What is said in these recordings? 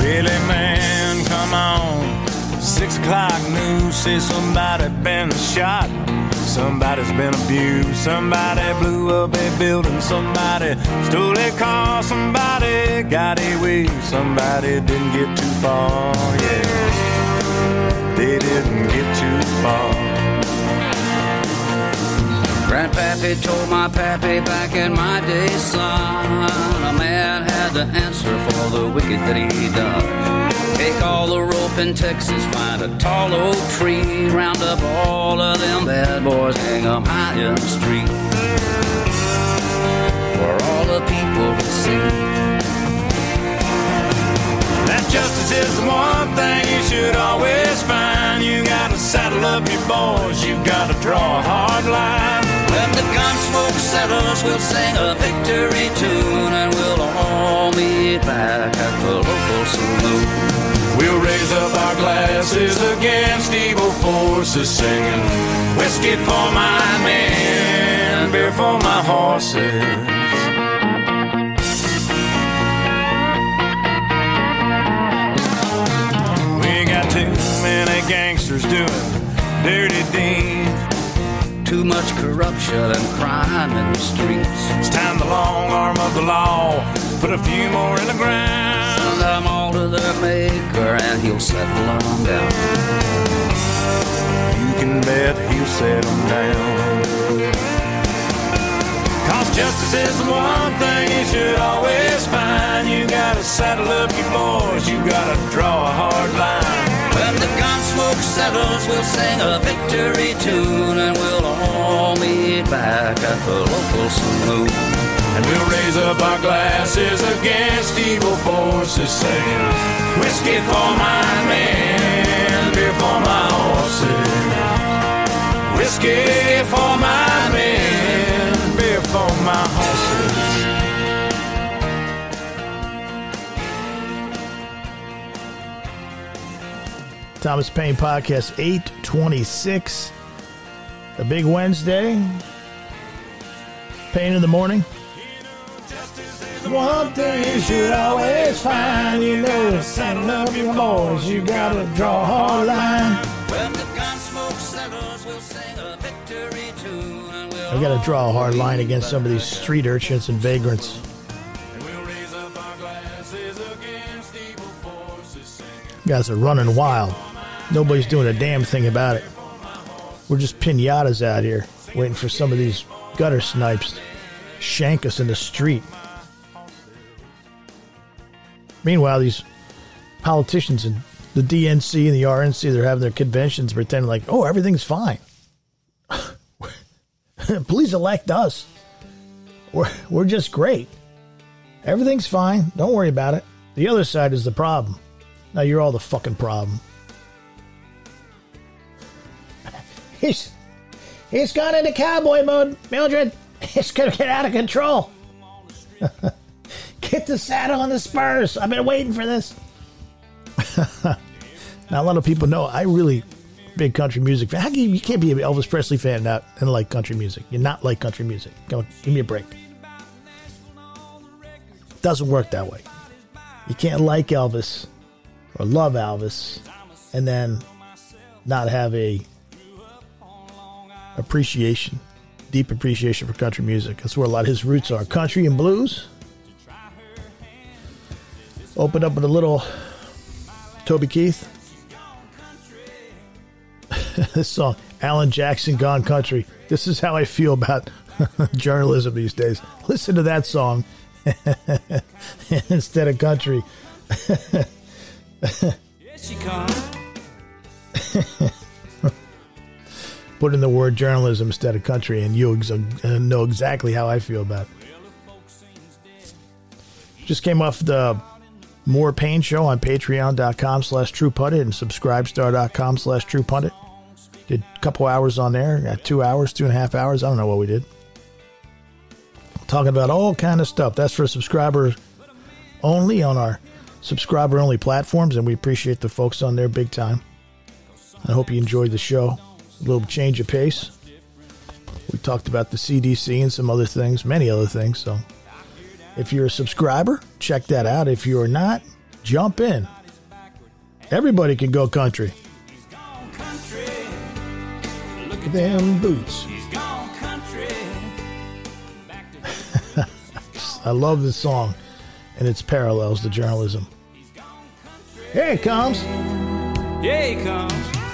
Really, man, come on. 6 o'clock news says somebody been shot. Somebody's been abused. Somebody blew up a building. Somebody stole a car. Somebody got away. Somebody didn't get too far. Yeah, they didn't get too far. Grandpappy told my pappy back in my day, son, a man had to answer for the wicked that he done. Take all the rope in Texas, find a tall oak tree, round up all of them bad boys, hang them high in the street, for all the people to see. That justice is the one thing you should always find. You gotta saddle up your boys, you gotta draw a hard line. When the gun smoke settles, we'll sing a victory tune, and we'll all meet back at the local saloon. We'll raise up our glasses against evil forces, singing whiskey for my men, beer for my horses. We got too many gangsters doing dirty deeds. Too much corruption and crime in the streets. It's time the long arm of the law put a few more in the ground. Send them all to their maker and he'll settle them down. You can bet he'll settle them down. Cause justice is the one thing you should always find. You gotta saddle up your boys, you gotta draw a hard line. When the gun smoke settles, we'll sing a victory tune, and we'll all meet back at the local saloon. And we'll raise up our glasses against evil forces, saying whiskey for my men, beer for my horses. Whiskey for my men, beer for my horses. Thomas Paine Podcast 826. A big Wednesday. Paine in the morning. One thing you should always find, you know, saddle up your boys, you gotta draw a hard line. When the gun smoke settles, we'll sing a victory tune, and we'll I gotta draw a hard line against some of these street urchins and vagrants. Guys are running wild. Nobody's doing a damn thing about it. We're just pinatas out here waiting for some of these gutter snipes to shank us in the street. Meanwhile, these politicians and the DNC and the RNC, they're having their conventions pretending like, oh, everything's fine. Please elect us. We're just great. Everything's fine. Don't worry about it. The other side is the problem. Now you're all the fucking problem. He's gone into cowboy mode, Mildred. It's going to get out of control. Get the saddle and the spurs. I've been waiting for this. Now, a lot of people know I really big country music fan. How can you can't be an Elvis Presley fan and like country music? You're not like country music. Come on, give me a break. It doesn't work that way. You can't like Elvis or love Elvis and then not have a appreciation, deep appreciation for country music. That's where a lot of his roots are. Country and blues. Open up with a little Toby Keith. This song, Alan Jackson, Gone Country. This is how I feel about journalism these days. Listen to that song instead of country. Yes, you come. Put in the word journalism instead of country, and you'll know exactly how I feel about it. Just came off the More Pain Show on patreon.com/TruePundit and subscribestar.com/TruePundit. Did a couple hours on there. Got 2 hours, 2.5 hours. I don't know what we did. Talking about all kind of stuff. That's for subscribers only on our subscriber only platforms, and we appreciate the folks on there big time. I hope you enjoyed the show. A little change of pace. We talked about the CDC and some other things, many other things. So if you're a subscriber, check that out. If you're not, jump in. Everybody can go country. Look at them boots. I love this song and its parallels to journalism. Here it comes. Here he comes.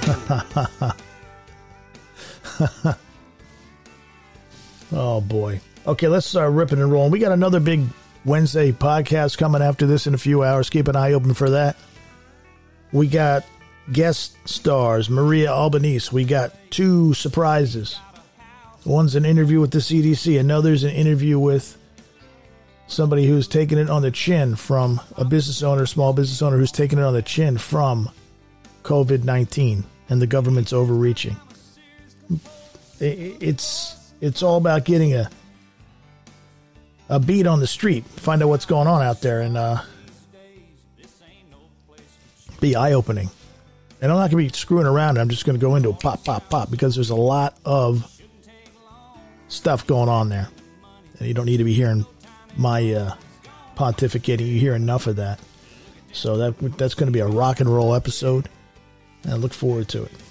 Oh, boy. Okay, let's start ripping and rolling. We got another big Wednesday podcast coming after this in a few hours. Keep an eye open for that. We got guest stars, Maria Albanese. We got 2 surprises. One's an interview with the CDC. Another's an interview with somebody who's taken it on the chin from a business owner, small business owner who's taken it on the chin from COVID-19 and the government's overreaching. It's all about getting a beat on the street, find out what's going on out there, and be eye-opening. And I'm not going to be screwing around. I'm just going to go into a pop, pop, pop, because there's a lot of stuff going on there. And you don't need to be hearing my pontificating. You hear enough of that. So that's going to be a rock and roll episode. And I look forward to it.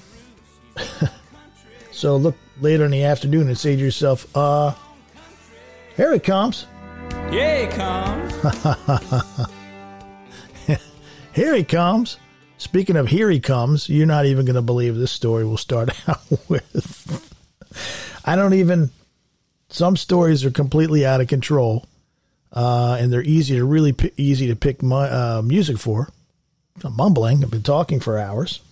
So look later in the afternoon and say to yourself, here it comes. Here he comes. Here he comes. Speaking of here he comes, you're not even going to believe this story we'll start out with. Some stories are completely out of control, and they're easy to pick music for. I'm mumbling. I've been talking for hours.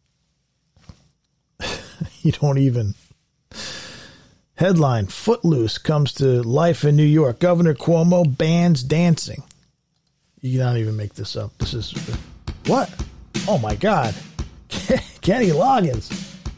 You don't even. Headline: Footloose comes to life in New York. Governor Cuomo bans dancing. You cannot even make this up. This is what? Oh my God. Kenny Loggins.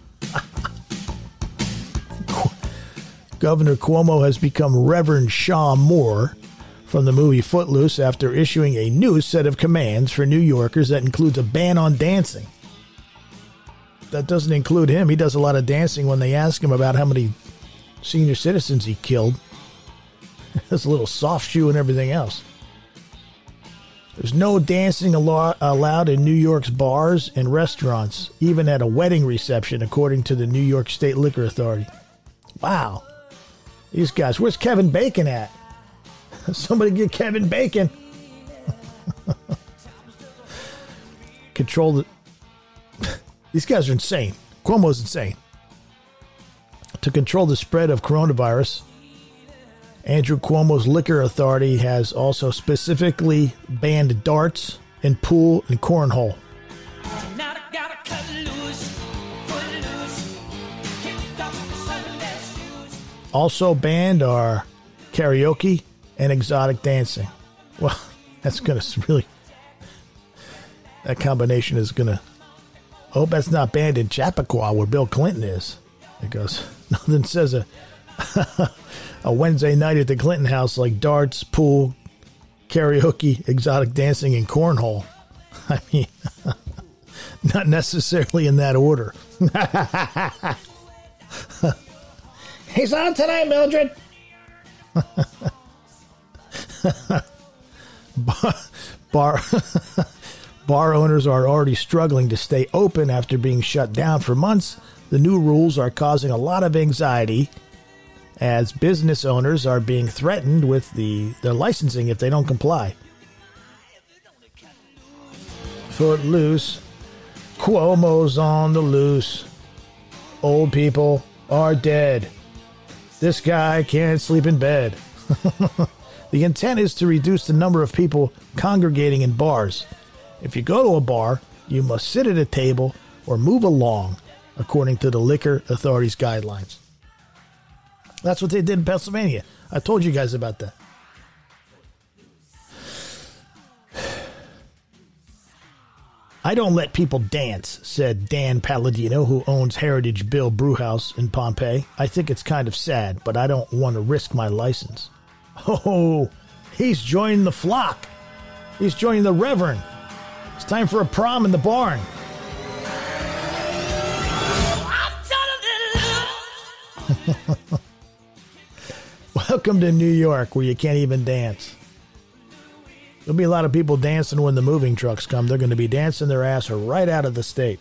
Governor Cuomo has become Reverend Shaw Moore from the movie Footloose after issuing a new set of commands for New Yorkers that includes a ban on dancing. That doesn't include him. He does a lot of dancing when they ask him about how many senior citizens he killed. There's a little soft shoe and everything else. There's no dancing allowed in New York's bars and restaurants, even at a wedding reception, according to the New York State Liquor Authority. Wow. These guys, where's Kevin Bacon at? Somebody get Kevin Bacon. Control the... These guys are insane. Cuomo's insane. To control the spread of coronavirus, Andrew Cuomo's liquor authority has also specifically banned darts and pool and cornhole. Also banned are karaoke and exotic dancing. Well, that's going to really... That combination is going to... I hope that's not banned in Chappaqua where Bill Clinton is. Because nothing says a Wednesday night at the Clinton house like darts, pool, karaoke, exotic dancing, and cornhole. I mean, not necessarily in that order. He's on tonight, Mildred. Bar owners are already struggling to stay open after being shut down for months. The new rules are causing a lot of anxiety as business owners are being threatened with their licensing if they don't comply. Footloose. Cuomo's on the loose. Old people are dead. This guy can't sleep in bed. The intent is to reduce the number of people congregating in bars. If you go to a bar, you must sit at a table or move along, according to the Liquor Authority's guidelines. That's what they did in Pennsylvania. I told you guys about that. I don't let people dance, said Dan Palladino, who owns Heritage Bill Brewhouse in Pompeii. I think it's kind of sad, but I don't want to risk my license. Oh, he's joining the flock. He's joining the Reverend. It's time for a prom in the barn. Welcome to New York, where you can't even dance. There'll be a lot of people dancing when the moving trucks come. They're going to be dancing their ass right out of the state.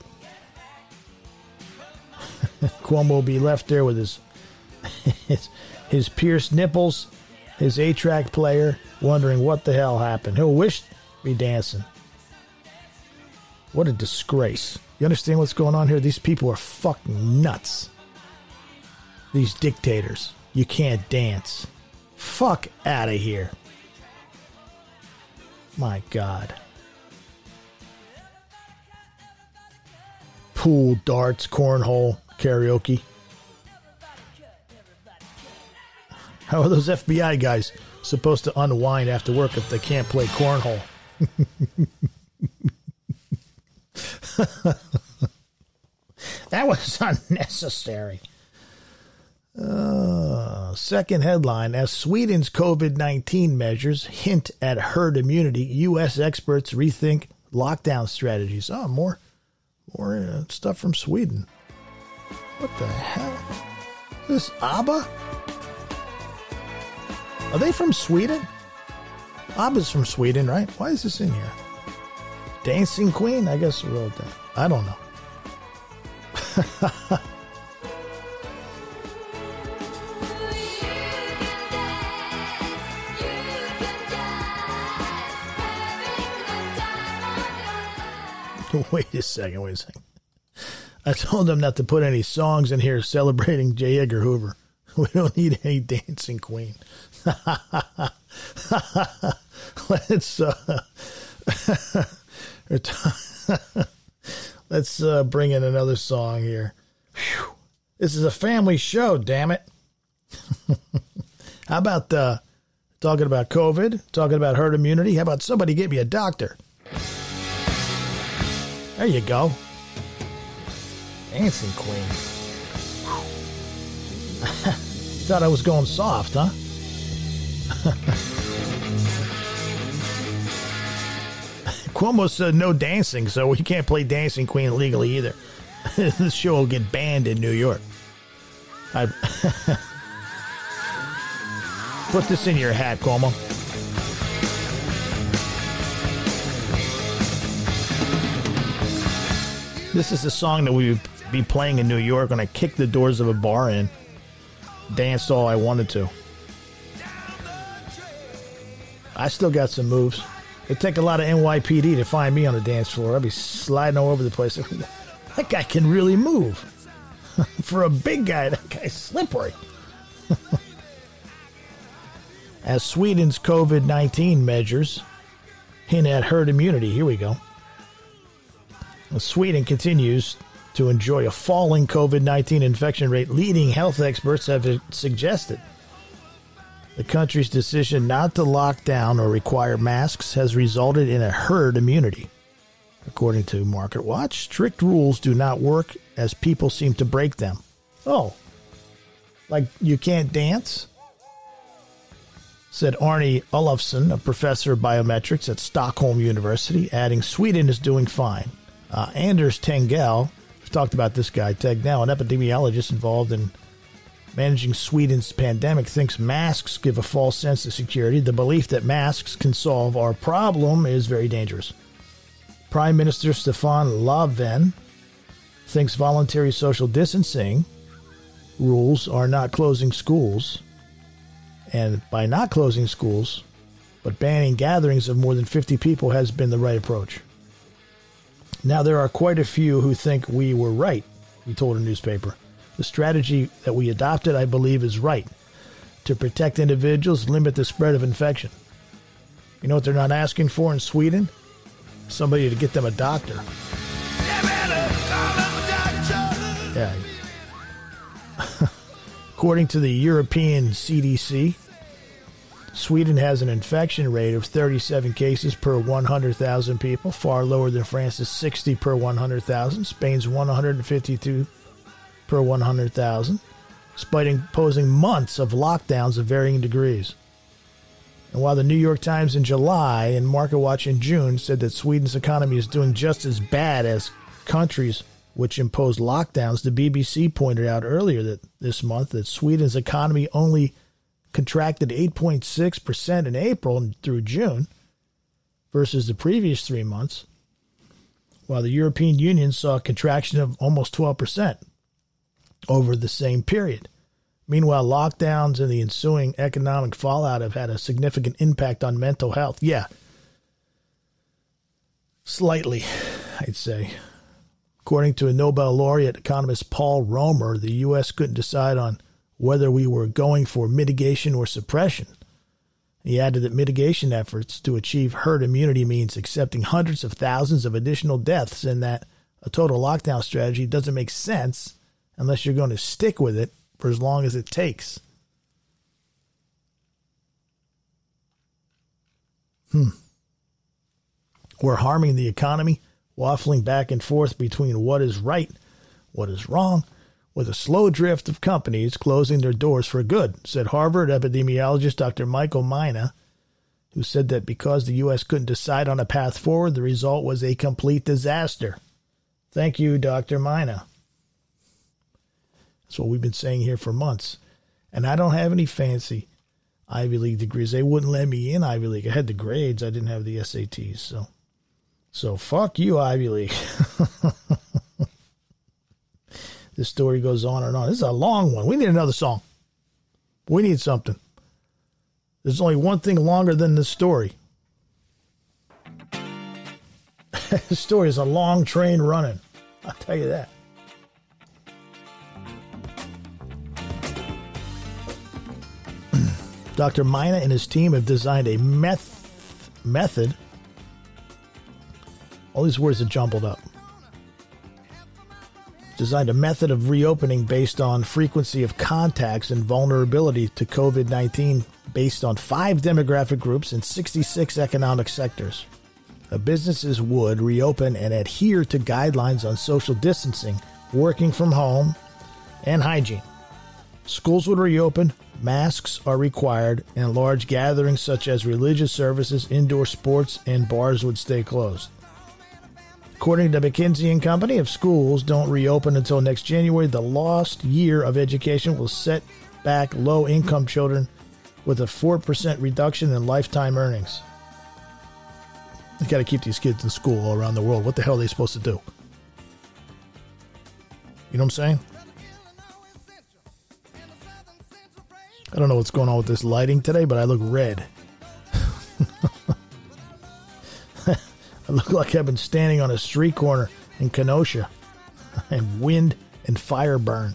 Cuomo will be left there with his pierced nipples, his 8-track player, wondering what the hell happened. He'll wish to be dancing. What a disgrace. You understand what's going on here? These people are fucking nuts. These dictators. You can't dance. Fuck out of here. My God. Pool, darts, cornhole, karaoke. How are those FBI guys supposed to unwind after work if they can't play cornhole? That was unnecessary. Second headline, as Sweden's COVID-19 measures hint at herd immunity, U.S. experts rethink lockdown strategies. Oh, more stuff from Sweden. What the hell? Is this ABBA? Are they from Sweden? ABBA's from Sweden, right? Why is this in here? Dancing Queen? I guess we wrote that. I don't know. Wait a second. I told them not to put any songs in here celebrating J. Edgar Hoover. We don't need any Dancing Queen. Let's bring in another song here. Whew. This is a family show, damn it. How about talking about COVID, talking about herd immunity? How about somebody get me a doctor? There you go. Dancing Queen. Thought I was going soft, huh? Cuomo said no dancing, so we can't play Dancing Queen legally either. This show will get banned in New York. Put this in your hat, Cuomo. This is a song that we would be playing in New York when I kicked the doors of a bar and danced all I wanted to. I still got some moves. It'd take a lot of NYPD to find me on the dance floor. I'd be sliding all over the place. That guy can really move. For a big guy, that guy's slippery. As Sweden's COVID-19 measures hint at herd immunity, here we go. Sweden continues to enjoy a falling COVID-19 infection rate, leading health experts have suggested. The country's decision not to lock down or require masks has resulted in a herd immunity. According to Market Watch, strict rules do not work as people seem to break them. Oh, like you can't dance? Said Arne Olofsson, a professor of biometrics at Stockholm University, adding Sweden is doing fine. Anders Tegnell, we've talked about this guy, Tegnell, an epidemiologist involved in managing Sweden's pandemic, thinks masks give a false sense of security. The belief that masks can solve our problem is very dangerous. Prime Minister Stefan Löfven thinks voluntary social distancing rules are not closing schools. And by not closing schools, but banning gatherings of more than 50 people has been the right approach. Now, there are quite a few who think we were right, he told a newspaper. The strategy that we adopted, I believe, is right. To protect individuals, limit the spread of infection. You know what they're not asking for in Sweden? Somebody to get them a doctor. Yeah. According to the European CDC, Sweden has an infection rate of 37 cases per 100,000 people, far lower than France's 60 per 100,000, Spain's 152 per 100,000, despite imposing months of lockdowns of varying degrees. And while the New York Times in July and Market Watch in June said that Sweden's economy is doing just as bad as countries which impose lockdowns, the BBC pointed out earlier this month that Sweden's economy only contracted 8.6% in April through June, versus the previous 3 months, while the European Union saw a contraction of almost 12% over the same period. Meanwhile, lockdowns and the ensuing economic fallout have had a significant impact on mental health. Yeah, slightly, I'd say. According to a Nobel laureate economist Paul Romer, the U.S. couldn't decide on whether we were going for mitigation or suppression. He added that mitigation efforts to achieve herd immunity means accepting hundreds of thousands of additional deaths, and that a total lockdown strategy doesn't make sense unless you're going to stick with it for as long as it takes. We're harming the economy, waffling back and forth between what is right, what is wrong, with a slow drift of companies closing their doors for good, said Harvard epidemiologist Dr. Michael Mina, who said that because the U.S. couldn't decide on a path forward, the result was a complete disaster. Thank you, Dr. Mina. That's what we've been saying here for months. And I don't have any fancy Ivy League degrees. They wouldn't let me in Ivy League. I had the grades. I didn't have the SATs. So fuck you, Ivy League. This story goes on and on. This is a long one. We need another song. We need something. There's only one thing longer than this story. This story is a long train running. I'll tell you that. Dr. Mina and his team have designed a method. All these words are jumbled up. Designed a method of reopening based on frequency of contacts and vulnerability to COVID-19 based on 5 demographic groups in 66 economic sectors. Businesses would reopen and adhere to guidelines on social distancing, working from home, and hygiene. Schools would reopen, masks are required, and large gatherings such as religious services, indoor sports, and bars would stay closed. According to McKinsey & Company, if schools don't reopen until next January, the lost year of education will set back low-income children with a 4% reduction in lifetime earnings. You got to keep these kids in school all around the world. What the hell are they supposed to do? You know what I'm saying? I don't know what's going on with this lighting today, but I look red. I look like I've been standing on a street corner in Kenosha and wind and fire burn.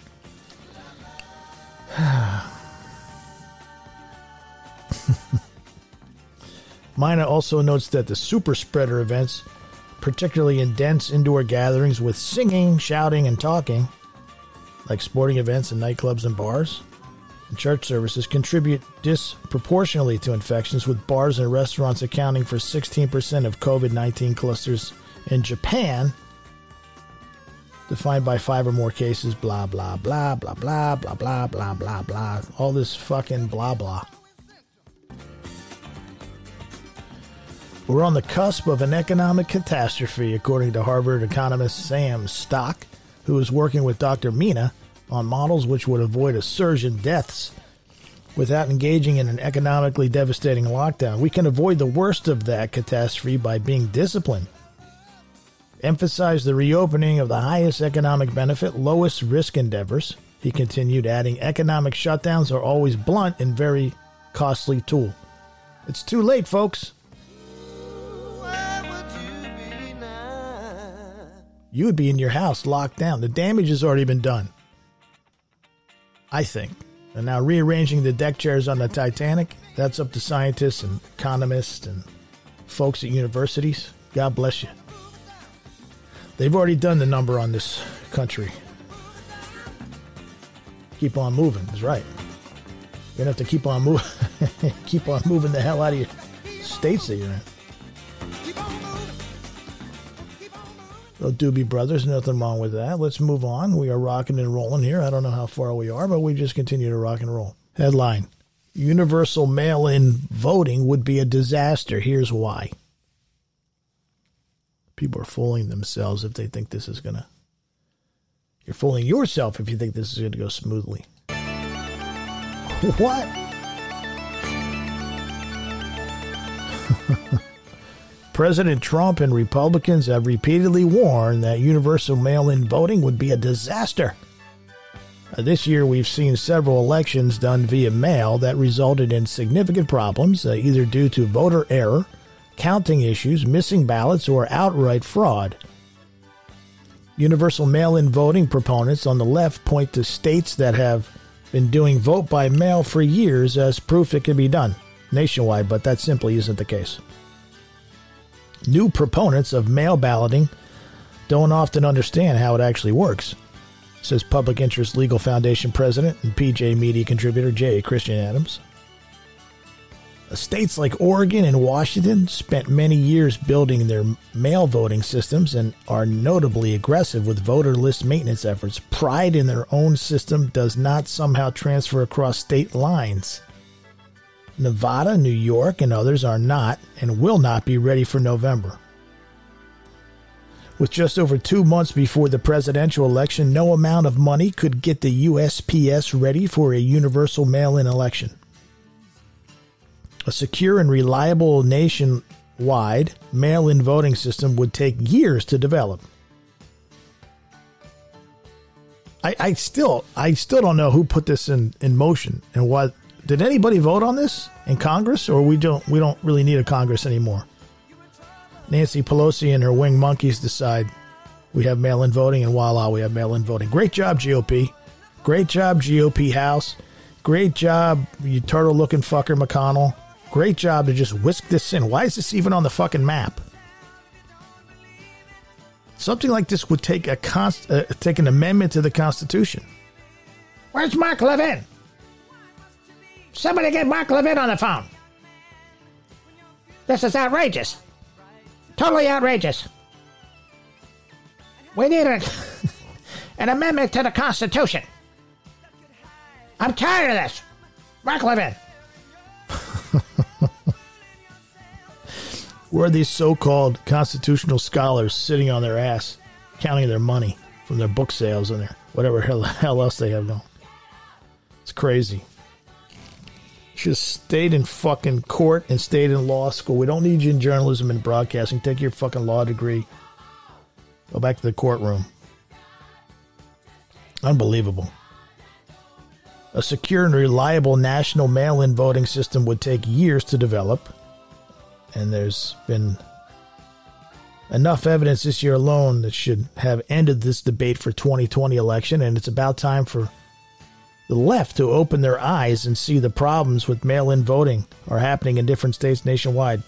Mina also notes that the super spreader events, particularly in dense indoor gatherings with singing, shouting, and talking, like sporting events and nightclubs and bars, and church services, contribute disproportionately to infections, with bars and restaurants accounting for 16% of COVID-19 clusters in Japan, defined by 5 or more cases, blah, blah, blah, blah, blah, blah, blah, blah, blah, blah. All this fucking blah, blah. We're on the cusp of an economic catastrophe, according to Harvard economist Sam Stock, who is working with Dr. Mina on models which would avoid a surge in deaths without engaging in an economically devastating lockdown. We can avoid the worst of that catastrophe by being disciplined. Emphasize the reopening of the highest economic benefit, lowest risk endeavors. He continued, adding, economic shutdowns are always blunt and very costly tool. It's too late, folks. You would be in your house locked down. The damage has already been done, I think. And now rearranging the deck chairs on the Titanic, that's up to scientists and economists and folks at universities. God bless you. They've already done the number on this country. Keep on moving is right. You're going to have to keep on moving. Keep on moving the hell out of your states that you're in. The Doobie Brothers, nothing wrong with that. Let's move on. We are rocking and rolling here. I don't know how far we are, but we just continue to rock and roll. Headline: universal mail-in voting would be a disaster. Here's why. People are fooling themselves if they think this is going to... You're fooling yourself if you think this is going to go smoothly. What? President Trump and Republicans have repeatedly warned that universal mail-in voting would be a disaster. This year, we've seen several elections done via mail that resulted in significant problems, either due to voter error, counting issues, missing ballots, or outright fraud. Universal mail-in voting proponents on the left point to states that have been doing vote by mail for years as proof it can be done nationwide, but that simply isn't the case. New proponents of mail balloting don't often understand how it actually works, says Public Interest Legal Foundation president and PJ Media contributor J. Christian Adams. States like Oregon and Washington spent many years building their mail voting systems and are notably aggressive with voter list maintenance efforts. Pride in their own system does not somehow transfer across state lines. Nevada, New York, and others are not and will not be ready for November. With just over 2 months before the presidential election, no amount of money could get the USPS ready for a universal mail-in election. A secure and reliable nationwide mail-in voting system would take years to develop. I still don't know who put this in motion and what. Did anybody vote on this in Congress, or we don't really need a Congress anymore? Nancy Pelosi and her wing monkeys decide we have mail-in voting, and voila, we have mail-in voting. Great job, GOP. Great job, GOP House. Great job, you turtle-looking fucker McConnell. Great job to just whisk this in. Why is this even on the fucking map? Something like this would take take an amendment to the Constitution. Where's Mark Levin? Somebody get Mark Levin on the phone. This is outrageous. Totally outrageous. We need an amendment to the Constitution. I'm tired of this. Mark Levin. Where are these so-called constitutional scholars sitting on their ass, counting their money from their book sales and their whatever hell else they have going? It's crazy. Should have stayed in fucking court and stayed in law school. We don't need you in journalism and broadcasting. Take your fucking law degree. Go back to the courtroom. Unbelievable. A secure and reliable national mail-in voting system would take years to develop. And there's been enough evidence this year alone that should have ended this debate for 2020 election. And it's about time for the left to open their eyes and see the problems with mail-in voting are happening in different states nationwide.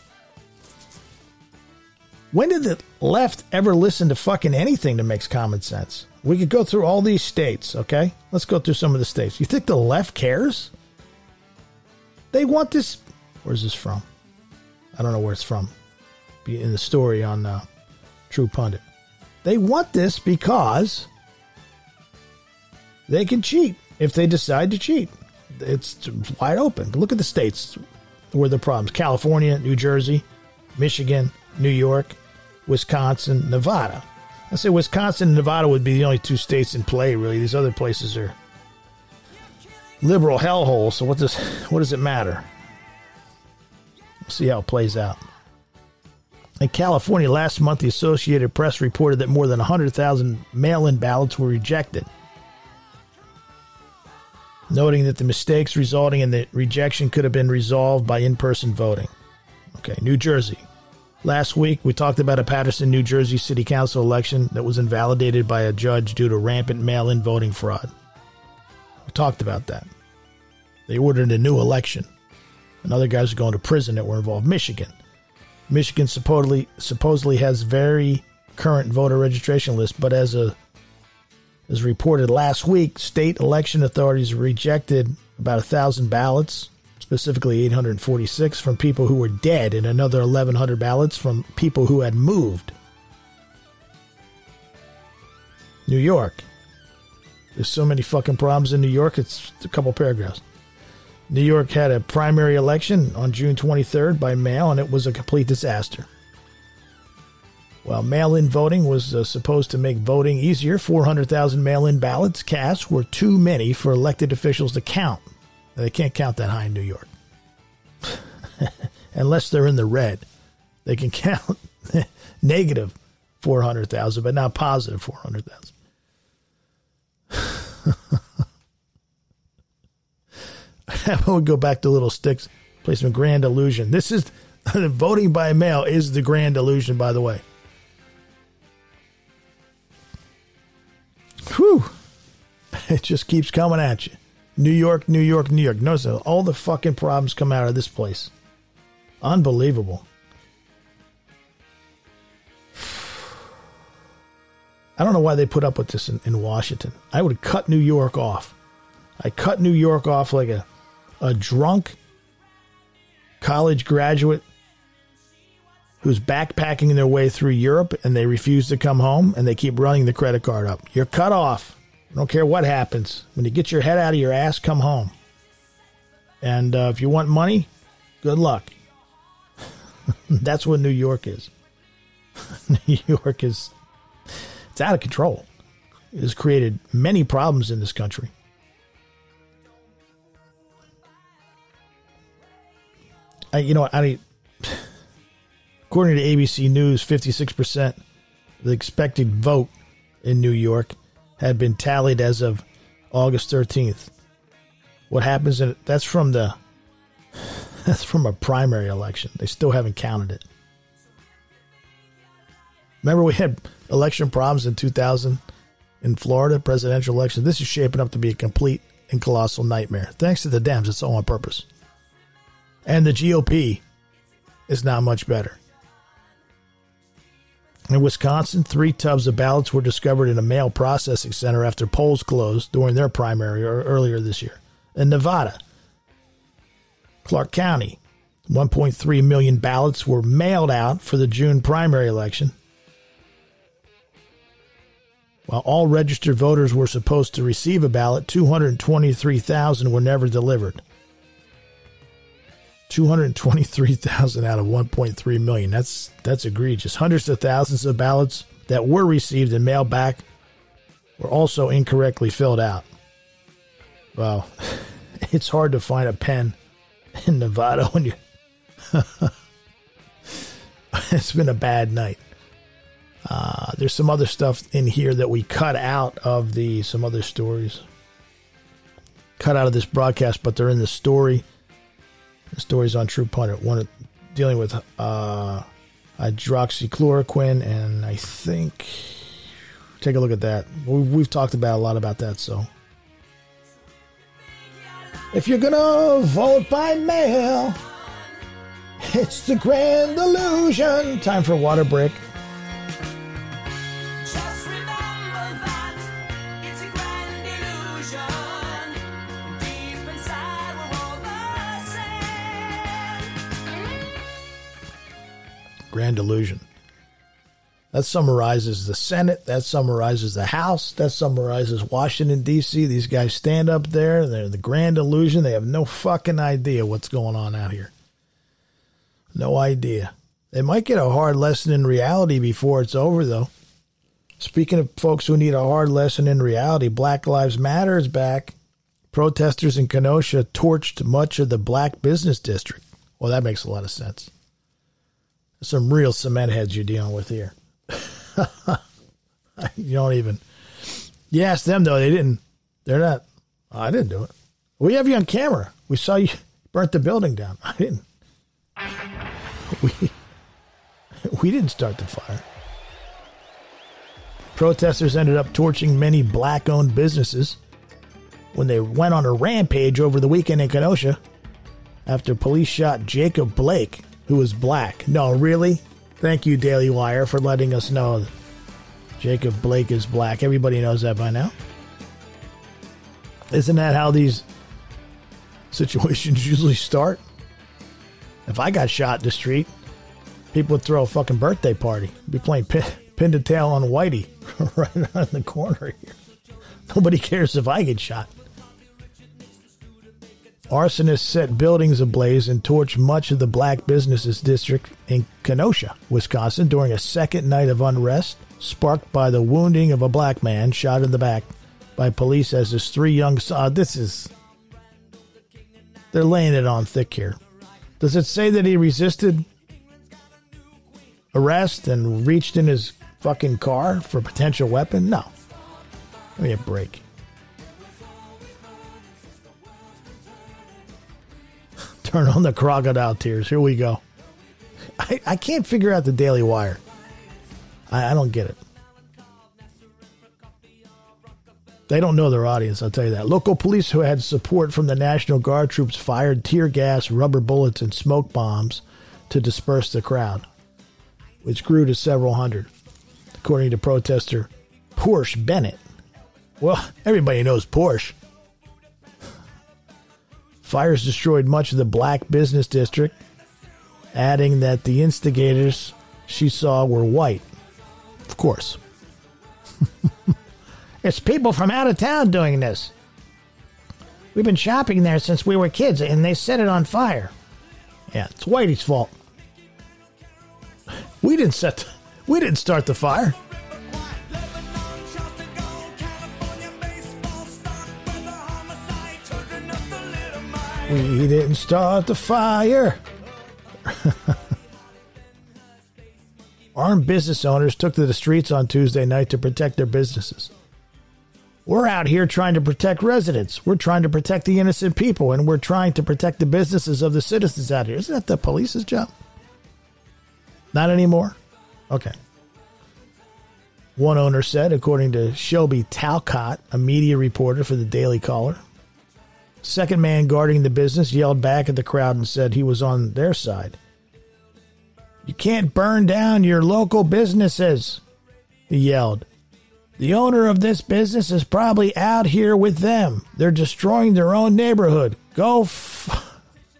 When did the left ever listen to fucking anything that makes common sense? We could go through all these states, okay? Let's go through some of the states. You think the left cares? They want this. Where's this from? I don't know where it's from. Be in the story on True Pundit. They want this because they can cheat. If they decide to cheat, it's wide open. Look at the states where the problems. California, New Jersey, Michigan, New York, Wisconsin, Nevada. I say Wisconsin and Nevada would be the only two states in play, really. These other places are liberal hellholes, so what does it matter? We'll see how it plays out. In California, last month, the Associated Press reported that more than 100,000 mail-in ballots were rejected, noting that the mistakes resulting in the rejection could have been resolved by in-person voting. Okay, New Jersey. Last week, we talked about a Paterson, New Jersey City Council election that was invalidated by a judge due to rampant mail-in voting fraud. We talked about that. They ordered a new election. And other guys are going to prison that were involved. Michigan. Michigan supposedly has very current voter registration list, but as reported last week, state election authorities rejected about 1,000 ballots, specifically 846 from people who were dead and another 1,100 ballots from people who had moved. New York. There's so many fucking problems in New York, it's a couple paragraphs. New York had a primary election on June 23rd by mail, and it was a complete disaster. While mail-in voting was supposed to make voting easier, 400,000 mail-in ballots cast were too many for elected officials to count. They can't count that high in New York. Unless they're in the red. They can count negative 400,000, but not positive 400,000. I would go back to Little Sticks, play some Grand Illusion. This is voting by mail is the Grand Illusion, by the way. Whew. It just keeps coming at you. New York, New York, New York. Notice all the fucking problems come out of this place. Unbelievable. I don't know why they put up with this in Washington. I would cut New York off. I cut New York off like a drunk college graduate who's backpacking their way through Europe and they refuse to come home and they keep running the credit card up. You're cut off. I don't care what happens. When you get your head out of your ass, come home. And if you want money, good luck. That's what New York is. New York is... It's out of control. It has created many problems in this country. According to ABC News, 56% of the expected vote in New York had been tallied as of August 13th. What happens in it? That's from a primary election. They still haven't counted it. Remember we had election problems in 2000 in Florida, presidential election. This is shaping up to be a complete and colossal nightmare. Thanks to the Dems, it's all on purpose. And the GOP is not much better. In Wisconsin, 3 tubs of ballots were discovered in a mail processing center after polls closed during their primary earlier this year. In Nevada, Clark County, 1.3 million ballots were mailed out for the June primary election. While all registered voters were supposed to receive a ballot, 223,000 were never delivered. 223,000 out of 1.3 million. That's egregious. Hundreds of thousands of ballots that were received and mailed back were also incorrectly filled out. Well, it's hard to find a pen in Nevada when you... It's been a bad night. There's some other stuff in here that we cut out of some other stories. Cut out of this broadcast, but they're in the story. The story's on True Pundit. One dealing with hydroxychloroquine, and I think... Take a look at that. We've talked a lot about that, so... If you're gonna vote by mail, it's the Grand Illusion. Time for a water break. Grand Illusion. That summarizes the Senate. That summarizes the House. That summarizes Washington, D.C. These guys stand up there. They're the Grand Illusion. They have no fucking idea what's going on out here. No idea. They might get a hard lesson in reality before it's over, though. Speaking of folks who need a hard lesson in reality, Black Lives Matter is back. Protesters in Kenosha torched much of the black business district. Well, that makes a lot of sense. Some real cement heads you're dealing with here. You don't even... You ask them, though, they're not... Oh, I didn't do it. We have you on camera. We saw you burnt the building down. I didn't. We didn't start the fire. Protesters ended up torching many black-owned businesses when they went on a rampage over the weekend in Kenosha after police shot Jacob Blake, who was black. No, really? Thank you, Daily Wire, for letting us know that Jacob Blake is black. Everybody knows that by now. Isn't that how these situations usually start? If I got shot in the street, people would throw a fucking birthday party. Be playing pin to tail on Whitey right on the corner here. Nobody cares if I get shot. Arsonists set buildings ablaze and torched much of the black businesses district in Kenosha, Wisconsin, during a second night of unrest, sparked by the wounding of a black man shot in the back by police as his 3 young sons... They're laying it on thick here. Does it say that he resisted arrest and reached in his fucking car for a potential weapon? No. Give me a break. Turn on the crocodile tears. Here we go. I can't figure out the Daily Wire. I don't get it. They don't know their audience, I'll tell you that. Local police who had support from the National Guard troops fired tear gas, rubber bullets, and smoke bombs to disperse the crowd, which grew to several hundred, according to protester Porsche Bennett. Well, everybody knows Porsche. Fires destroyed much of the black business district, adding that the instigators she saw were white. Of course. It's people from out of town doing this. We've been shopping there since we were kids, and they set it on fire. Yeah, it's Whitey's fault. We didn't start the fire. We didn't start the fire. Armed business owners took to the streets on Tuesday night to protect their businesses. We're out here trying to protect residents. We're trying to protect the innocent people, and we're trying to protect the businesses of the citizens out here. Isn't that the police's job? Not anymore? Okay. One owner said, according to Shelby Talcott, a media reporter for the Daily Caller. Second man guarding the business yelled back at the crowd and said he was on their side. You can't burn down your local businesses, he yelled. The owner of this business is probably out here with them. They're destroying their own neighborhood. Go fuck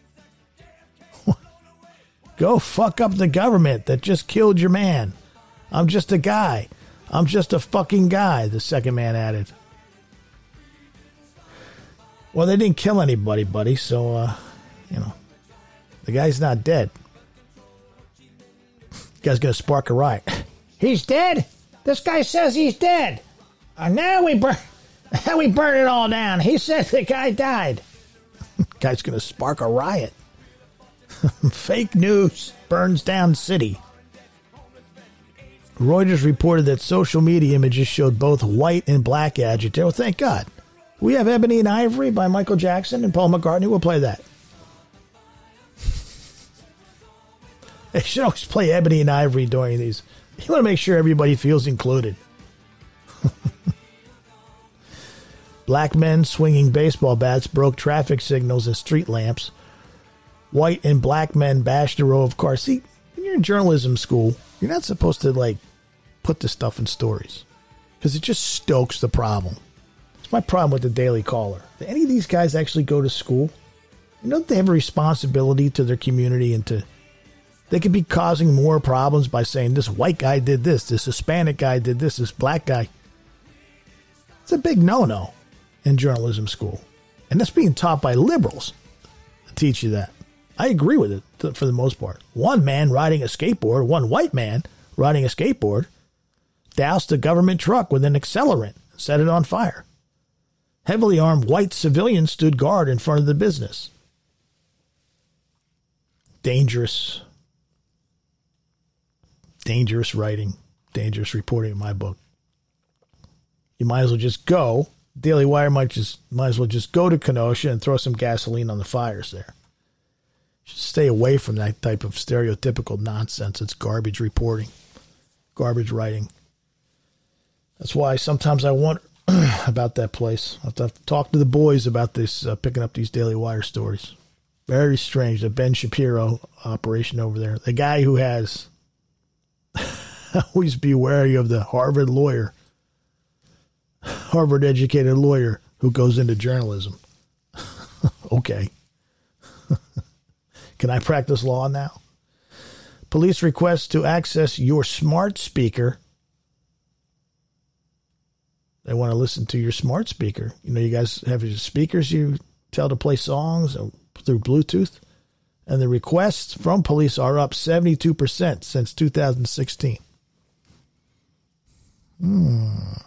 up the government that just killed your man. I'm just a guy. I'm just a fucking guy, the second man added. Well, they didn't kill anybody, buddy, so, the guy's not dead. The guy's going to spark a riot. He's dead? This guy says he's dead. Now we burn it all down. He said the guy died. Guy's going to spark a riot. Fake news burns down city. Reuters reported that social media images showed both white and black agitators. Oh, thank God. We have Ebony and Ivory by Michael Jackson and Paul McCartney. We'll play that. They should always play Ebony and Ivory during these. You want to make sure everybody feels included. Black men swinging baseball bats broke traffic signals and street lamps. White and black men bashed a row of cars. See, when you're in journalism school, you're not supposed to, put this stuff in stories. Because it just stokes the problem. It's my problem with the Daily Caller. Do any of these guys actually go to school? You know, they have a responsibility to their community and they could be causing more problems by saying this white guy did this Hispanic guy did this black guy. It's a big no-no in journalism school. And that's being taught by liberals to teach you that. I agree with it for the most part. One man riding a skateboard, one white man riding a skateboard, doused a government truck with an accelerant and set it on fire. Heavily armed white civilians stood guard in front of the business. Dangerous writing, dangerous reporting in my book. You might as well just go. Daily Wire might as well just go to Kenosha and throw some gasoline on the fires there. Should stay away from that type of stereotypical nonsense. It's garbage reporting, garbage writing. That's why sometimes I wonder about that place. I have to talk to the boys about this, picking up these Daily Wire stories. Very strange. The Ben Shapiro operation over there. The guy who has... Always be wary of the Harvard-educated lawyer who goes into journalism. Okay. Can I practice law now? Police request to access your smart speaker. They want to listen to your smart speaker. You know, you guys have your speakers you tell to play songs through Bluetooth. And the requests from police are up 72% since 2016. How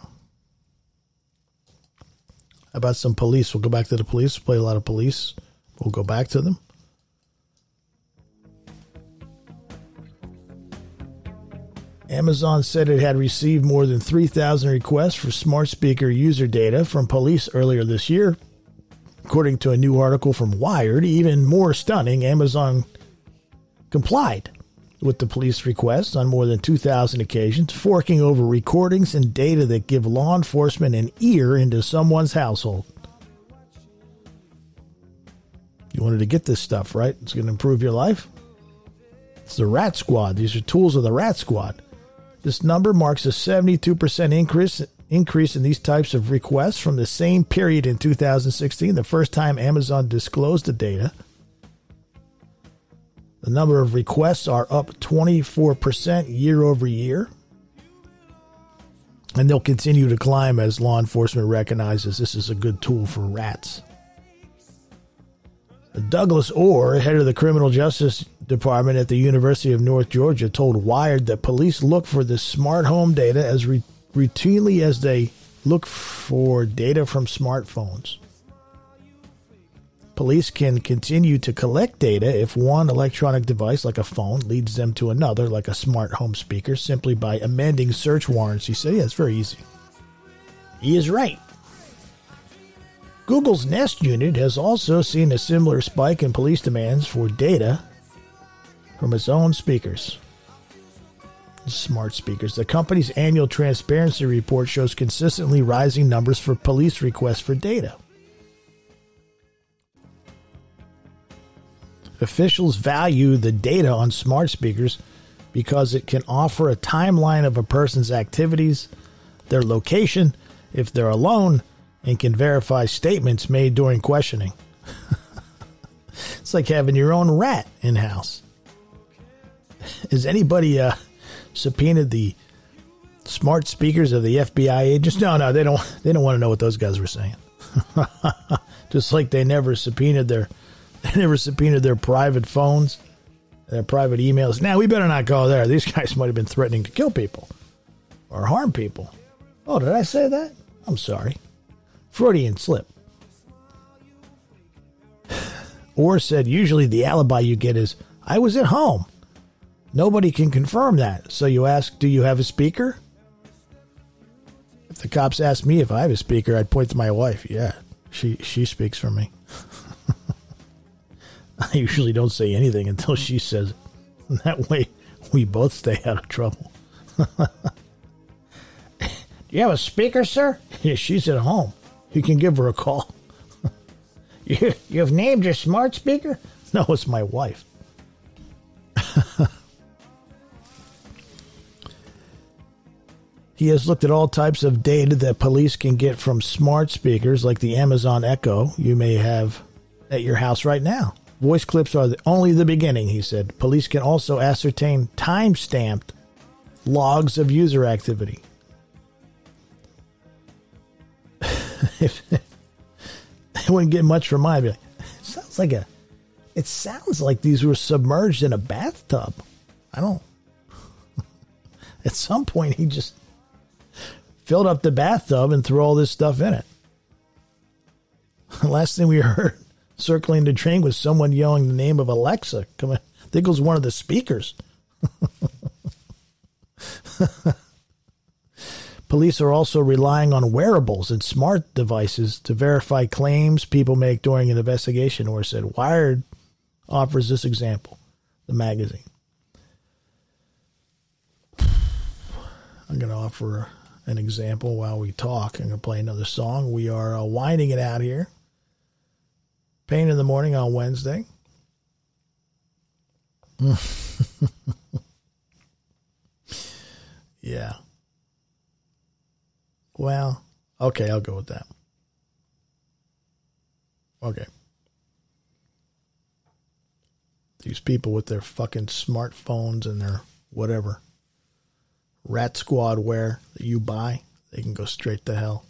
about some police? We'll go back to the police. We'll play a lot of police. We'll go back to them. Amazon said it had received more than 3,000 requests for smart speaker user data from police earlier this year. According to a new article from Wired, even more stunning, Amazon complied with the police request on more than 2,000 occasions, forking over recordings and data that give law enforcement an ear into someone's household. You wanted to get this stuff, right? It's going to improve your life. It's the Rat Squad. These are tools of the Rat Squad. This number marks a 72% increase in these types of requests from the same period in 2016, the first time Amazon disclosed the data. The number of requests are up 24% year over year. And they'll continue to climb as law enforcement recognizes this is a good tool for rats. Douglas Orr, head of the Criminal Justice Department at the University of North Georgia, told Wired that police look for this smart home data as routinely as they look for data from smartphones. Police can continue to collect data if one electronic device, like a phone, leads them to another, like a smart home speaker, simply by amending search warrants. He said, yeah, it's very easy. He is right. Google's Nest unit has also seen a similar spike in police demands for data from its own speakers. Smart speakers. The company's annual transparency report shows consistently rising numbers for police requests for data. Officials value the data on smart speakers because it can offer a timeline of a person's activities, their location, if they're alone, and can verify statements made during questioning. It's like having your own rat in-house. Has anybody subpoenaed the smart speakers of the FBI agents? No, they don't want to know what those guys were saying. Just like they never subpoenaed their private phones, their private emails. Now, we better not go there. These guys might have been threatening to kill people or harm people. Oh, did I say that? I'm sorry. Freudian slip. Orr said usually the alibi you get is, I was at home. Nobody can confirm that. So you ask, do you have a speaker? If the cops ask me if I have a speaker, I'd point to my wife. Yeah, she speaks for me. I usually don't say anything until she says it. That way, we both stay out of trouble. Do you have a speaker, sir? Yeah, she's at home. You can give her a call. You've named your smart speaker? No, it's my wife. He has looked at all types of data that police can get from smart speakers like the Amazon Echo you may have at your house right now. Voice clips are only the beginning, he said. Police can also ascertain time-stamped logs of user activity. It wouldn't get much from mine. It sounds like these were submerged in a bathtub. At some point, he just filled up the bathtub and threw all this stuff in it. The last thing we heard circling the train was someone yelling the name of Alexa. Come on. I think it was one of the speakers. Police are also relying on wearables and smart devices to verify claims people make during an investigation, Orr said. Wired offers this example, the magazine. I'm going to offer an example while we talk. I'm going to play another song. We are winding it out here. Pain in the Morning on Wednesday. Yeah. Well, okay, I'll go with that. Okay. These people with their fucking smartphones and their whatever Rat Squad wear that you buy, they can go straight to hell.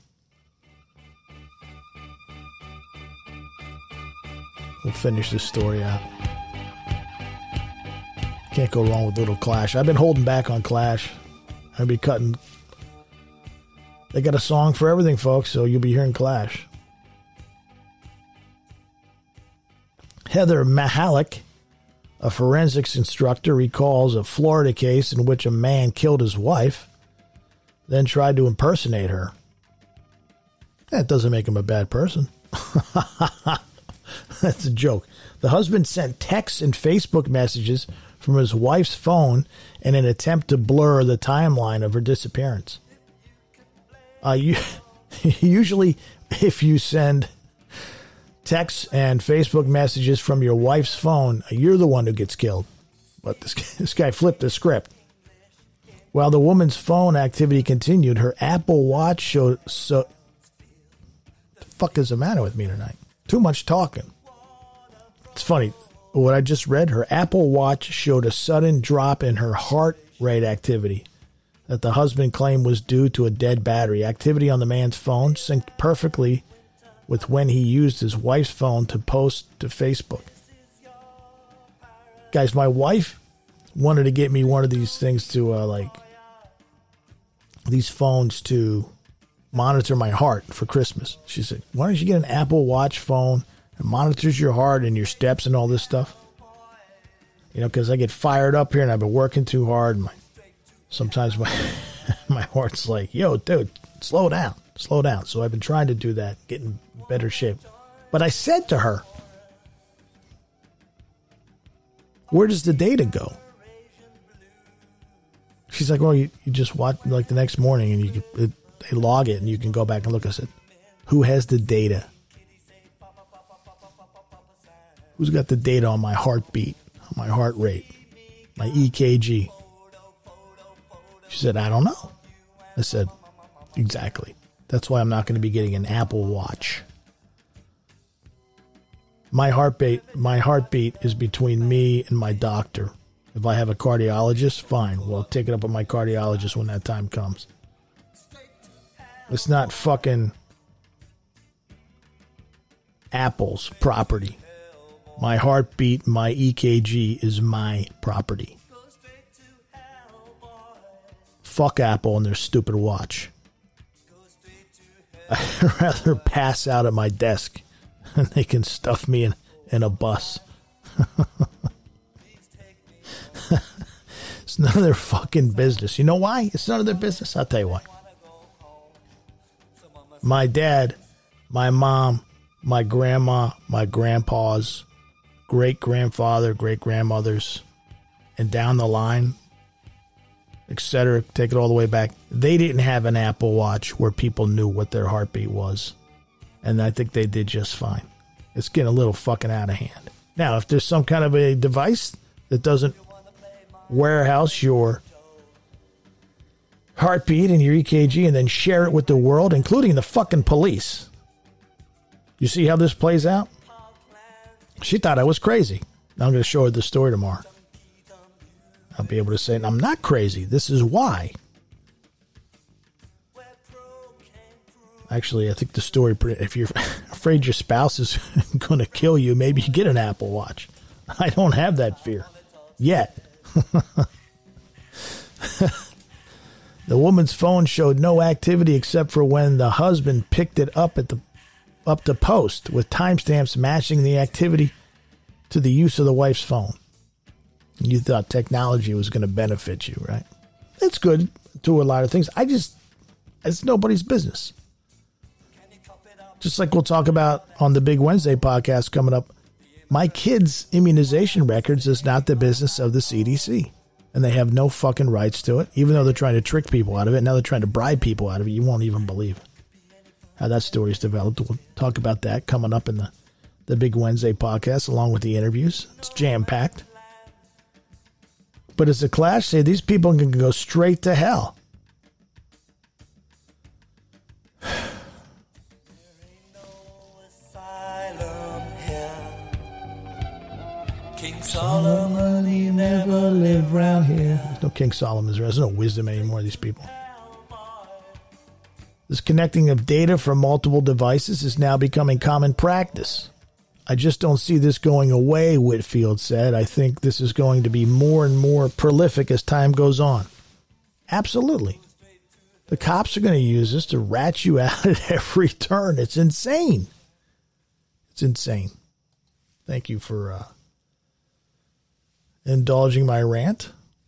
We'll finish this story out. Can't go wrong with little Clash. I've been holding back on Clash. I'll be cutting. They got a song for everything, folks, so you'll be hearing Clash. Heather Mahalik A forensics instructor recalls a Florida case in which a man killed his wife, then tried to impersonate her. That doesn't make him a bad person. That's a joke. The husband sent texts and Facebook messages from his wife's phone in an attempt to blur the timeline of her disappearance. Usually, if you send texts and Facebook messages from your wife's phone, you're the one who gets killed. But this guy flipped the script. While the woman's phone activity continued, her Apple Watch showed... The fuck is the matter with me tonight? Too much talking. It's funny. What I just read, her Apple Watch showed a sudden drop in her heart rate activity that the husband claimed was due to a dead battery. Activity on the man's phone synced perfectly with when he used his wife's phone to post to Facebook. Guys, my wife wanted to get me one of these things to, these phones to monitor my heart for Christmas. She said, why don't you get an Apple Watch phone? It monitors your heart and your steps and all this stuff. Because I get fired up here and I've been working too hard. And sometimes my heart's like, yo, dude, slow down. So I've been trying to do that, get in better shape. But I said to her, where does the data go? She's like, well, you just watch like the next morning and they log it and you can go back and look. I said, who has the data? Who's got the data on my heartbeat, on my heart rate, my EKG? She said, I don't know. I said, exactly. That's why I'm not going to be getting an Apple Watch. My heartbeat is between me and my doctor. If I have a cardiologist, fine. We'll take it up with my cardiologist when that time comes. It's not fucking Apple's property. My heartbeat, my EKG is my property. Fuck Apple and their stupid watch. I'd rather pass out at my desk and they can stuff me in a bus. It's none of their fucking business. You know why? It's none of their business. I'll tell you why. My dad, my mom, my grandma, my grandpas, great-grandfather, great-grandmothers, and down the line, etc., take it all the way back, they didn't have an Apple Watch where people knew what their heartbeat was. And I think they did just fine. It's getting a little fucking out of hand. Now, if there's some kind of a device that doesn't warehouse your heartbeat and your EKG and then share it with the world, including the fucking police. You see how this plays out? She thought I was crazy. Now I'm going to show her the story tomorrow. I'll be able to say, I'm not crazy. This is why. Actually, I think the story, if you're afraid your spouse is going to kill you, maybe you get an Apple Watch. I don't have that fear. Yet. The woman's phone showed no activity except for when the husband picked it up to post, with timestamps matching the activity to the use of the wife's phone. You thought technology was going to benefit you, right? It's good to a lot of things. It's nobody's business. Just like we'll talk about on the Big Wednesday podcast coming up, my kids' immunization records is not the business of the CDC. And they have no fucking rights to it, even though they're trying to trick people out of it. Now they're trying to bribe people out of it. You won't even believe how that story's developed. We'll talk about that coming up in the Big Wednesday podcast, along with the interviews. It's jam-packed. But as the Clash say, these people can go straight to hell. King Solomon, he never lived round here. There's no King Solomon's. There's no wisdom anymore, these people. This connecting of data from multiple devices is now becoming common practice. I just don't see this going away, Whitfield said. I think this is going to be more and more prolific as time goes on. Absolutely. The cops are going to use this to rat you out at every turn. It's insane. It's insane. Thank you for indulging my rant.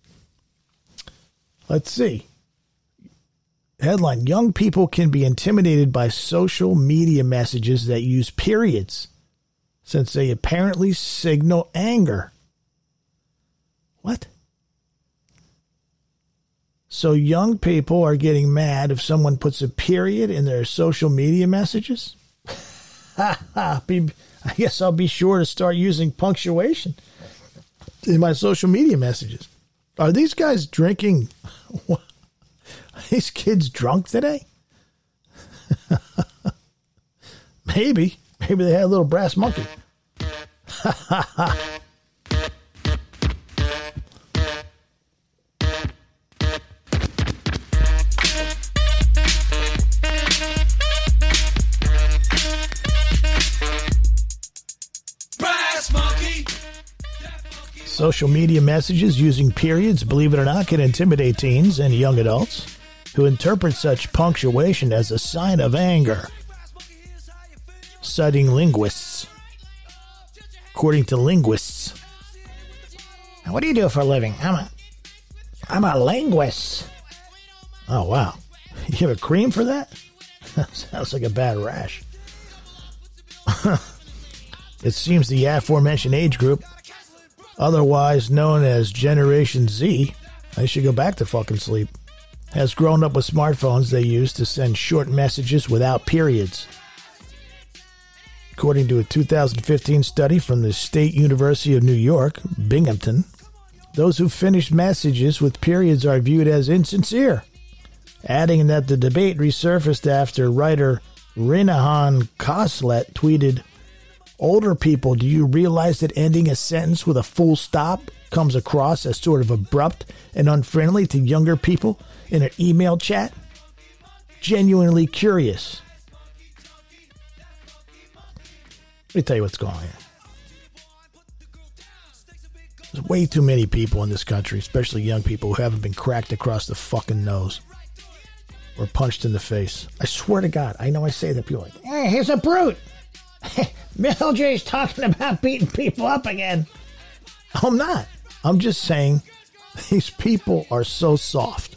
Let's see. Headline, young people can be intimidated by social media messages that use periods since they apparently signal anger. What? So young people are getting mad if someone puts a period in their social media messages? I guess I'll be sure to start using punctuation in my social media messages. Are these guys drinking? Are these kids drunk today? Maybe. Maybe they had a little brass monkey. Social media messages using periods, believe it or not, can intimidate teens and young adults who interpret such punctuation as a sign of anger, citing linguists. According to linguists. What do you do for a living? I'm a linguist. Oh, wow. You have a cream for that? Sounds like a bad rash. It seems the aforementioned age group, otherwise known as Generation Z, I should go back to fucking sleep, has grown up with smartphones they use to send short messages without periods. According to a 2015 study from the State University of New York, Binghamton, those who finish messages with periods are viewed as insincere, adding that the debate resurfaced after writer Renahan Coslet tweeted, "Older people, do you realize that ending a sentence with a full stop comes across as sort of abrupt and unfriendly to younger people in an email chat? Genuinely curious." Let me tell you what's going on here. There's way too many people in this country, especially young people, who haven't been cracked across the fucking nose or punched in the face. I swear to God, I know I say that, people are like, "Hey, he's a brute. Bill J's talking about beating people up again." I'm not. I'm just saying these people are so soft.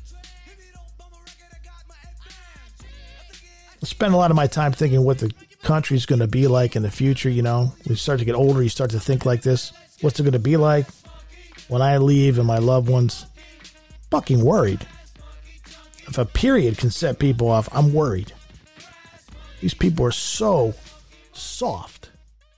I spend a lot of my time thinking what the country's going to be like in the future. You know, when you start to get older, you start to think like this. What's it going to be like when I leave and my loved ones? Fucking worried. If a period can set people off, I'm worried. These people are so soft.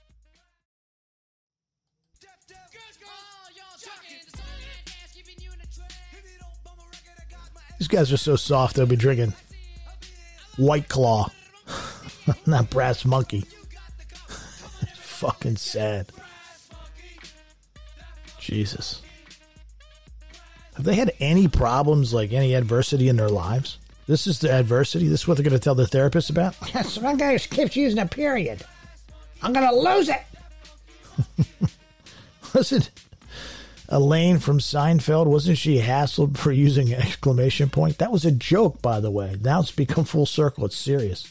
These guys are so soft, they'll be drinking White Claw, not Brass Monkey. Fucking sad. Jesus. Have they had any problems, like any adversity in their lives? This is the adversity? This is what they're going to tell the therapist about? Yes, one guy keeps using a period. I'm going to lose it. Wasn't Elaine from Seinfeld, wasn't she hassled for using an exclamation point? That was a joke, by the way. Now it's become full circle. It's serious.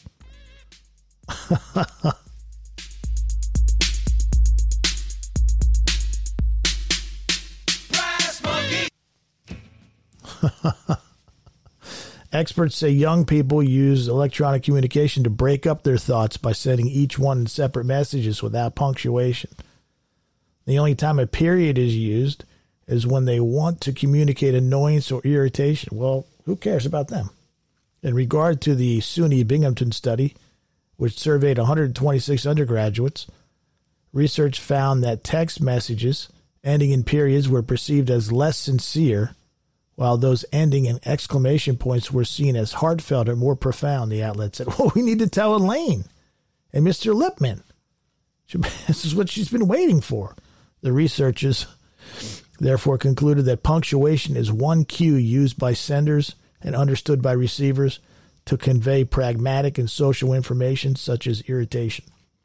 Experts say young people use electronic communication to break up their thoughts by sending each one in separate messages without punctuation. The only time a period is used is when they want to communicate annoyance or irritation. Well, who cares about them? In regard to the SUNY Binghamton study, which surveyed 126 undergraduates, research found that text messages ending in periods were perceived as less sincere, while those ending in exclamation points were seen as heartfelt or more profound, the outlet said. Well, we need to tell Elaine and Mr. Lipman. This is what she's been waiting for. The researchers therefore concluded that punctuation is one cue used by senders and understood by receivers to convey pragmatic and social information such as irritation.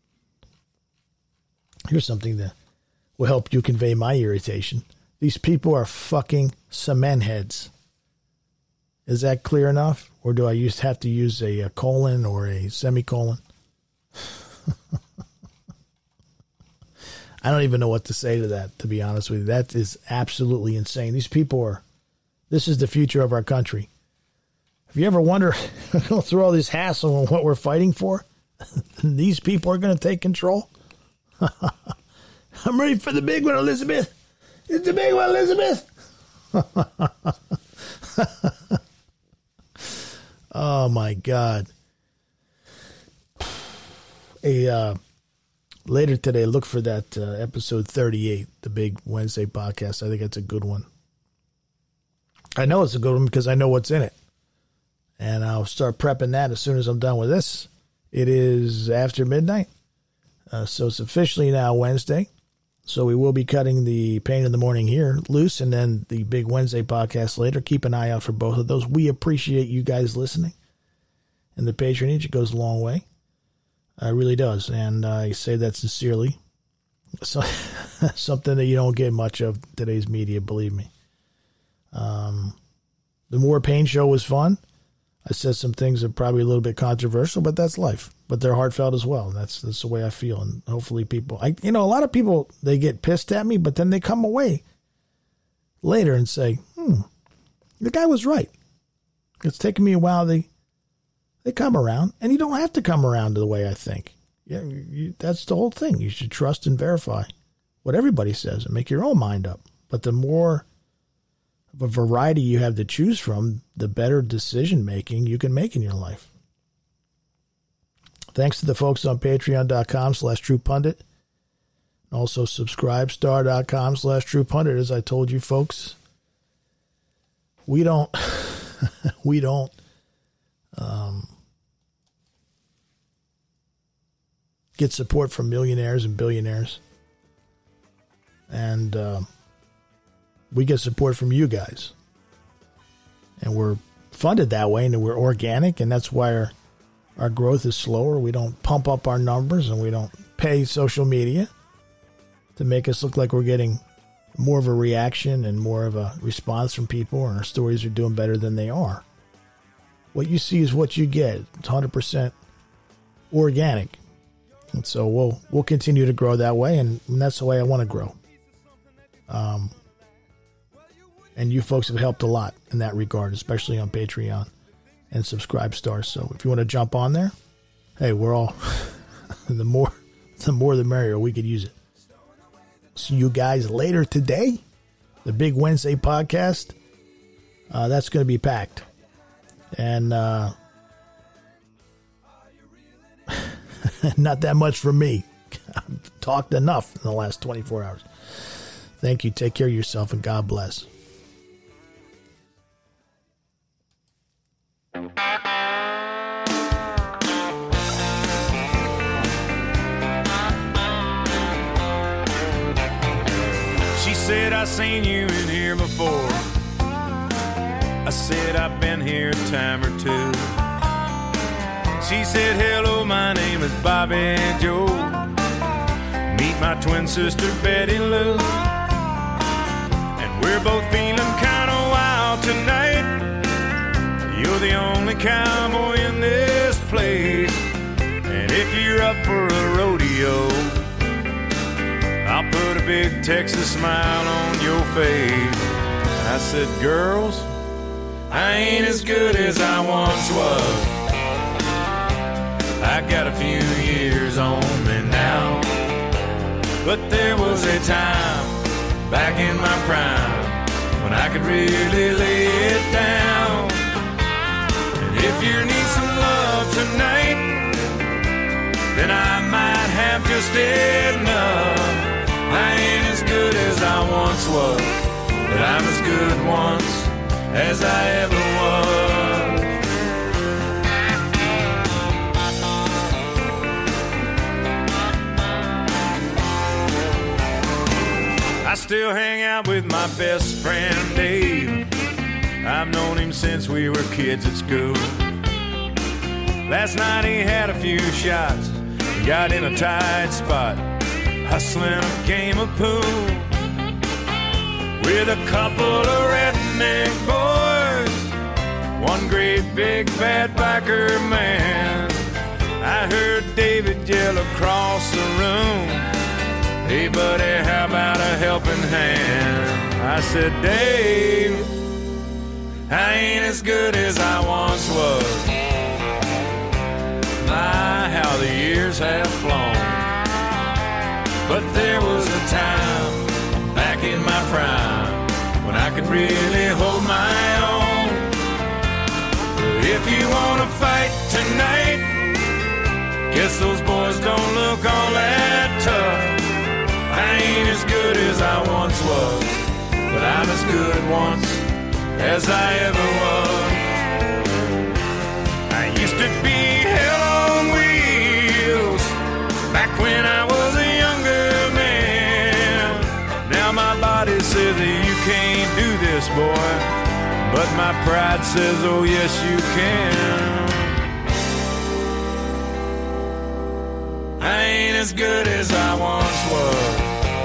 Here's something that will help you convey my irritation. These people are fucking cement heads. Is that clear enough? Or do I have to use a colon or a semicolon? I don't even know what to say to that, to be honest with you. That is absolutely insane. These people this is the future of our country. If you ever wonder, go through all this hassle on what we're fighting for, these people are going to take control. I'm ready for the big one, Elizabeth. It's the big one, Elizabeth. Oh, my God. Later today, look for that episode 38, the Big Wednesday podcast. I think that's a good one. I know it's a good one because I know what's in it. And I'll start prepping that as soon as I'm done with this. It is after midnight. So it's officially now Wednesday. So we will be cutting the Pain in the Morning here loose, and then the Big Wednesday podcast later. Keep an eye out for both of those. We appreciate you guys listening. And the patronage, it goes a long way. It really does. And I say that sincerely. So, something that you don't get much of today's media, believe me. The More Pain show was fun. I said some things that are probably a little bit controversial, but that's life. But they're heartfelt as well. That's the way I feel. And hopefully people, a lot of people, they get pissed at me, but then they come away later and say, the guy was right. It's taken me a while. They come around, and you don't have to come around to the way I think. Yeah, that's the whole thing. You should trust and verify what everybody says and make your own mind up. But the more of a variety you have to choose from, the better decision-making you can make in your life. Thanks to the folks on patreon.com/TruePundit. Also subscribestar.com/TruePundit. As I told you folks, we don't get support from millionaires and billionaires. And we get support from you guys. And we're funded that way, and we're organic, and that's why our growth is slower. We don't pump up our numbers, and we don't pay social media to make us look like we're getting more of a reaction and more of a response from people, and our stories are doing better than they are. What you see is what you get. It's 100% organic. And so we'll continue to grow that way, and that's the way I want to grow. And you folks have helped a lot in that regard, especially on Patreon and Subscribestar. So if you want to jump on there, hey, we're all the more the merrier. We could use it. See you guys later today. The Big Wednesday podcast. That's going to be packed. And not that much for me. I've talked enough in the last 24 hours. Thank you. Take care of yourself, and God bless. She said, I seen you in here before. I said, I've been here a time or two. She said, hello, my name is Bobby Joe. Meet my twin sister, Betty Lou. And we're both feeling kind of wild tonight. You're the only cowboy in this place. And if you're up for a rodeo, I'll put a big Texas smile on your face. I said, girls, I ain't as good as I once was. I got a few years on me now. But there was a time back in my prime when I could really lay it down. And if you need some love tonight, then I might have just enough. I ain't as good as I once was, but I'm as good once as I ever was. I still hang out with my best friend Dave. I've known him since we were kids at school. Last night he had a few shots, got in a tight spot, hustling a game of pool with a couple of redneck boys, one great big bad biker man. I heard David yell across the room, hey, Hey buddy, how about a helping hand? I said, Dave, I ain't as good as I once was. My, how the years have flown. But there was a time back in my prime when I could really hold my own. If you wanna fight tonight, guess those boys don't look all that tough. I ain't as good as I once was, but I'm as good once as I ever was. I used to be hell on wheels back when I was a younger man. Now my body says that you can't do this, boy, but my pride says, oh yes you can. I ain't as good as I once was.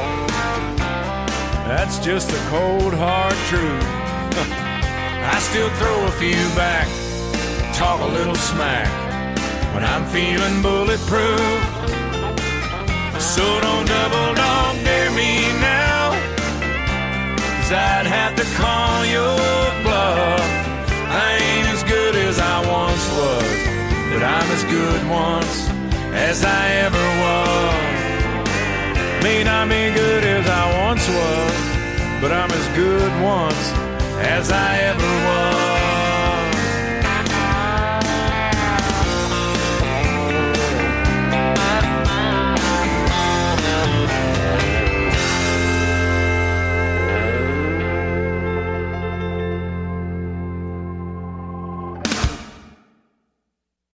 That's just the cold hard truth. I still throw a few back, talk a little smack when I'm feeling bulletproof. So don't double dog dare me now, 'cause I'd have to call your bluff. I ain't as good as I once was, but I'm as good once as I ever was. May not be good as I once was, but I'm as good once as I ever was.